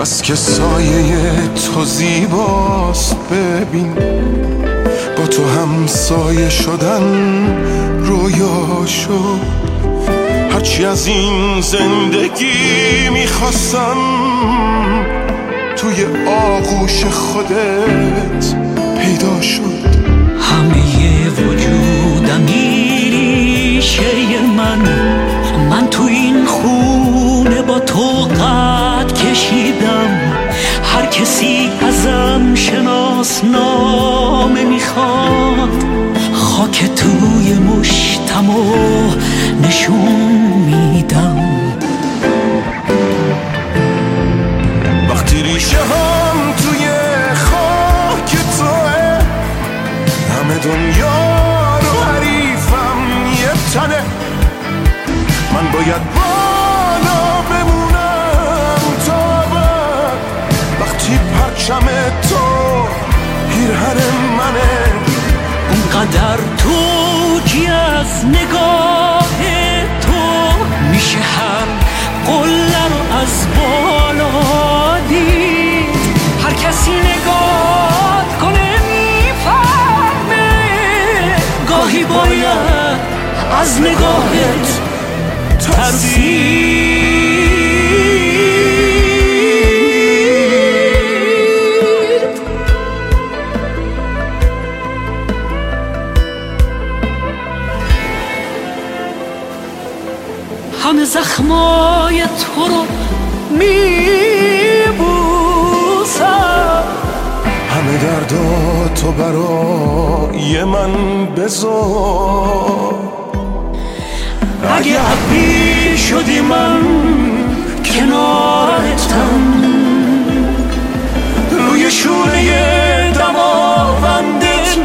بس که سایه تو زیباست ببین، با تو هم سایه شدن رویا شد. هرچی از این زندگی میخواستم توی آغوش خودت پیدا شد. همه وجودم ریشه من تو این خونه با تو قد کشیدم. هر کسی ازم شناسنامه میخواد، خاک توی مشتمو نشون میدم. وقتی ریشه هم توی خاک توه، همه دنیا رو حریفم یه تنه. من باید بالا بمونم تا بعد، وقتی پرچم تو پیرهن منه. اونقدر توجی از نگاه تو میشه هر قله رو از بالا دید. هر کسی نگاه کنه میفهمه، گاهی باید از نگاهت ترسید. همه زخمای تو رو میبوسم، همه دردا تو برای من بذار. اگه عبی شدی من کنارتم، روی شونه دماوندت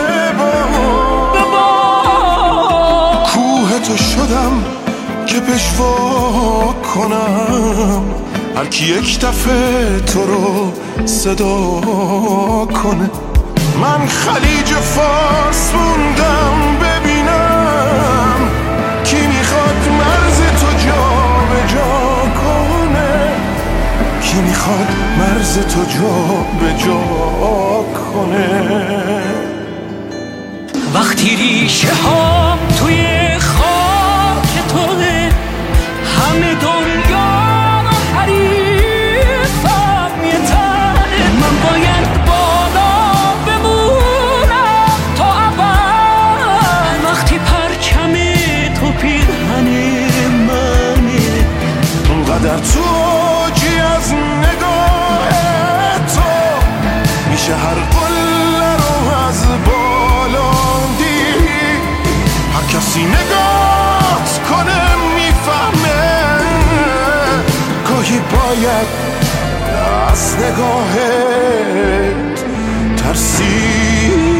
ببار. کوه تو شدم که پشوا کنم، هر کی یک دفعه تو رو صدا کنه. من خلیج فارس موندم ببینم کی میخواد مرز تو جا به جا کنه، کی میخواد مرز تو جا به جا کنه. وقتی ریشه هم توی خاک توه، همه دنیا رو حریفم یه تنه. من باید بالا بمونم تا ابد، وقتی پرچم تو پیرهن منه. اونقدر تو جی از نگاه تو میشه هر قله رو از بالا دید. هر کسی نگاهت کنه میفهمه، گاهی باید از نگاهت ترسید.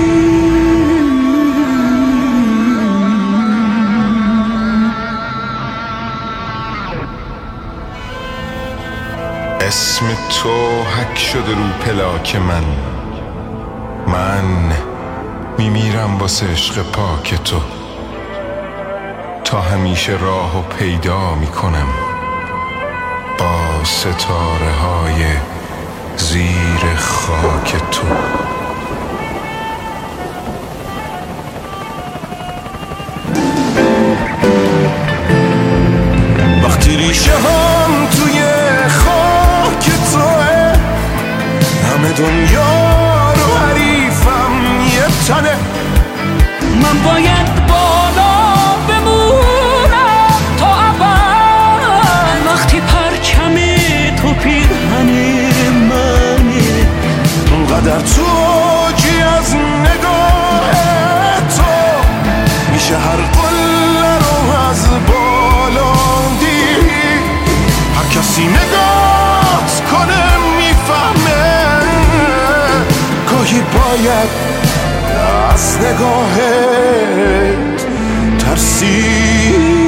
اسم تو حک شده رو پلاک من میمیرم واسه عشق پاک تو. تا همیشه راهو پیدا میکنم با ستاره های زیر خاک تو. وقتی ریشه هم توی خاک توه، همه دنیا رو حریفم یه تنه. من باید بالا بمونم تا ابد، وقتی پرچم تو پیرهن منه. اونقدر تو جی از نگاه تو میشه هر قله رو از بالا دید. هر کسی نگاهت کنه میفهمه، گاهی باید از نگاهت ترسید.